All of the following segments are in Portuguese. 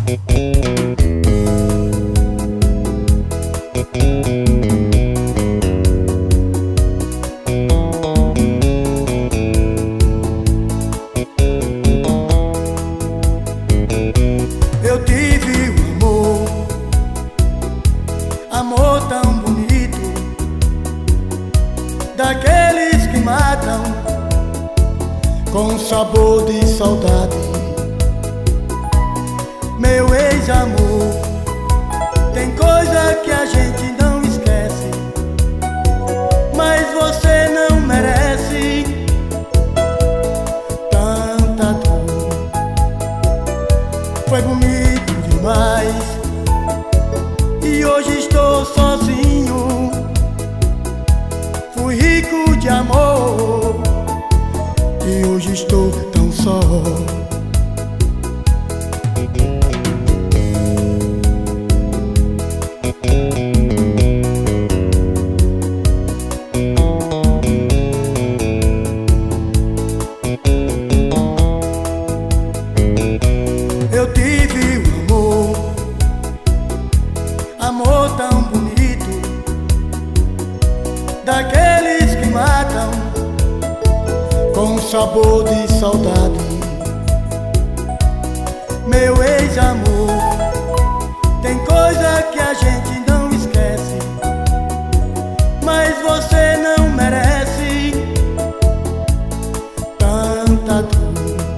Eu tive um amor tão bonito, daqueles que matam com sabor de saudade. Meu ex-amor, tem coisa que a gente não esquece, mas você não merece tanta dor. Foi bonito demais e hoje estou sozinho. Fui rico de amor e hoje estou tão só. Eu tive um amor tão bonito, daqueles que matam com sabor de saudade. Meu ex-amor, tem coisa que a gente não esquece, mas você não merece tanta dor.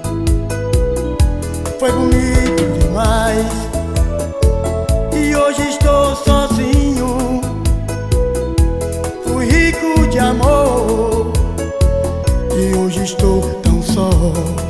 Foi bonito demais e hoje estou sozinho. Fui rico de amor e hoje estou tão só.